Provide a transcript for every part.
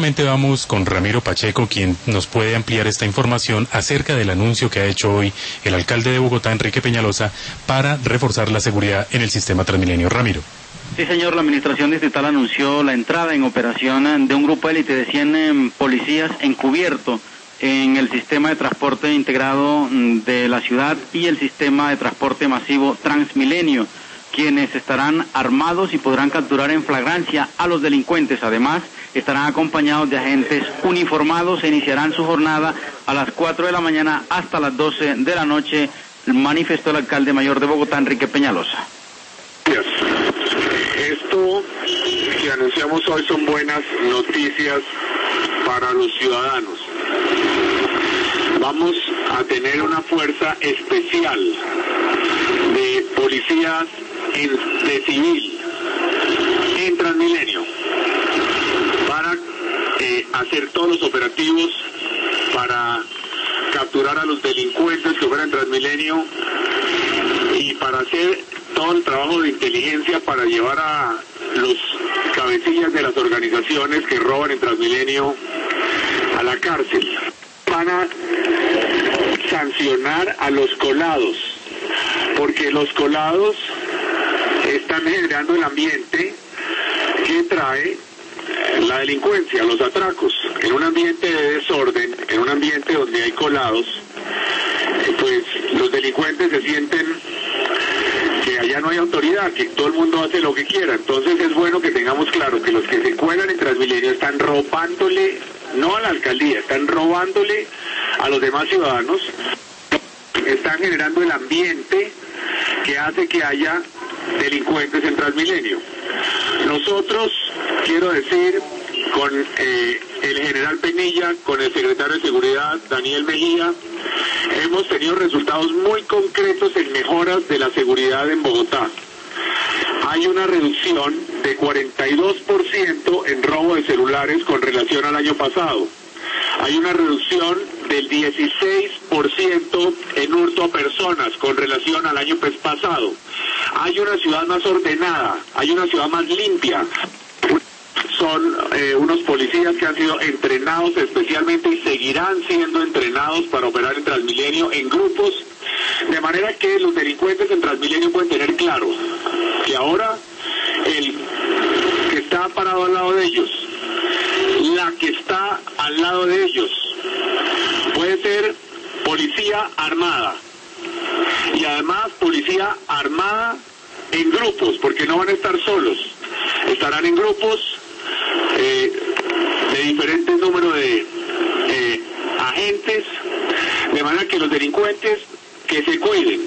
Nuevamente vamos con Ramiro Pacheco, quien nos puede ampliar esta información acerca del anuncio que ha hecho hoy el alcalde de Bogotá, Enrique Peñalosa, para reforzar la seguridad en el sistema Transmilenio. Ramiro. Sí, señor, la administración distrital anunció la entrada en operación de un grupo élite de 100 policías encubierto en el sistema de transporte integrado de la ciudad y el sistema de transporte masivo Transmilenio, quienes estarán armados y podrán capturar en flagrancia a los delincuentes. Además, estarán acompañados de agentes uniformados e iniciarán su jornada a las 4 de la mañana hasta las 12 de la noche, manifestó el alcalde mayor de Bogotá, Enrique Peñalosa. Esto que anunciamos hoy son buenas noticias para los ciudadanos. Vamos a tener una fuerza especial de policías de civil en Transmilenio para hacer todos los operativos para capturar a los delincuentes que operan en Transmilenio y para hacer todo el trabajo de inteligencia para llevar a los cabecillas de las organizaciones que roban en Transmilenio a la cárcel. Van a sancionar a los colados, porque los colados están generando el ambiente que trae la delincuencia, los atracos. En un ambiente de desorden, en un ambiente donde hay colados, pues los delincuentes se sienten que allá no hay autoridad, que todo el mundo hace lo que quiera. Entonces es bueno que tengamos claro que los que se cuelan en Transmilenio están robándole, no a la alcaldía, están robándole a los demás ciudadanos, están generando el ambiente que hace que haya delincuentes en Transmilenio. Nosotros, quiero decir, con el general Penilla, con el secretario de Seguridad, Daniel Mejía, hemos tenido resultados muy concretos en mejoras de la seguridad en Bogotá. Hay una reducción de 42% en robo de celulares con relación al año pasado. Hay una reducción del 16% en hurto a personas con relación al año pasado. Hay una ciudad más ordenada, hay una ciudad más limpia. Son unos policías que han sido entrenados especialmente y seguirán siendo entrenados para operar en Transmilenio en grupos, de manera que los delincuentes en Transmilenio pueden tener claro que ahora el que está parado al lado de ellos, la que está al lado de ellos, puede ser policía armada, y además policía armada en grupos, porque no van a estar solos, estarán en grupos de diferentes números de agentes, de manera que los delincuentes que se cuiden.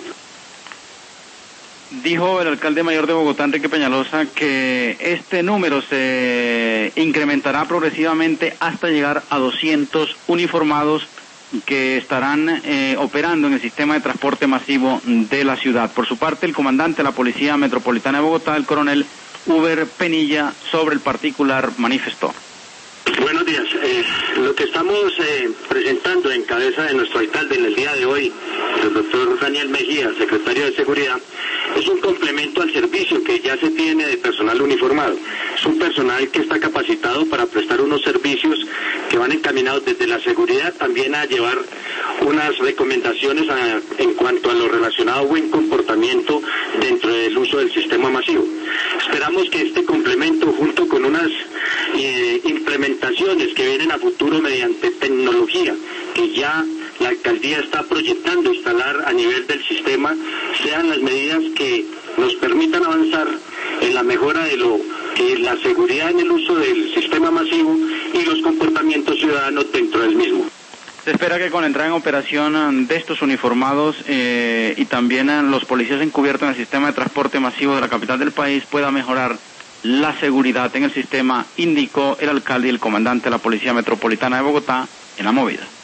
Dijo el alcalde mayor de Bogotá, Enrique Peñalosa, que este número se incrementará progresivamente hasta llegar a 200 uniformados que estarán operando en el sistema de transporte masivo de la ciudad. Por su parte, el comandante de la Policía Metropolitana de Bogotá, el coronel Uber Penilla, sobre el particular manifestó. Buenos días. Lo que estamos presentando en cabeza de nuestro alcalde en el día de hoy, el doctor Daniel Mejía, secretario de Seguridad, es un complemento al servicio que ya se tiene de personal uniformado. Es un personal que está capacitado para prestar unos servicios que van encaminados desde la seguridad también a llevar unas recomendaciones en cuanto a lo relacionado a buen comportamiento dentro del uso del sistema masivo. Esperamos que este complemento, junto con unas implementaciones que vienen a futuro mediante tecnología, que ya la alcaldía está proyectando instalar a nivel del sistema, sean las medidas que nos permitan avanzar en la mejora de lo que es la seguridad en el uso del sistema masivo y los comportamientos ciudadanos dentro del mismo. Se espera que con la entrada en operación de estos uniformados y también los policías encubiertos en el sistema de transporte masivo de la capital del país pueda mejorar la seguridad en el sistema, indicó el alcalde y el comandante de la Policía Metropolitana de Bogotá en la movida.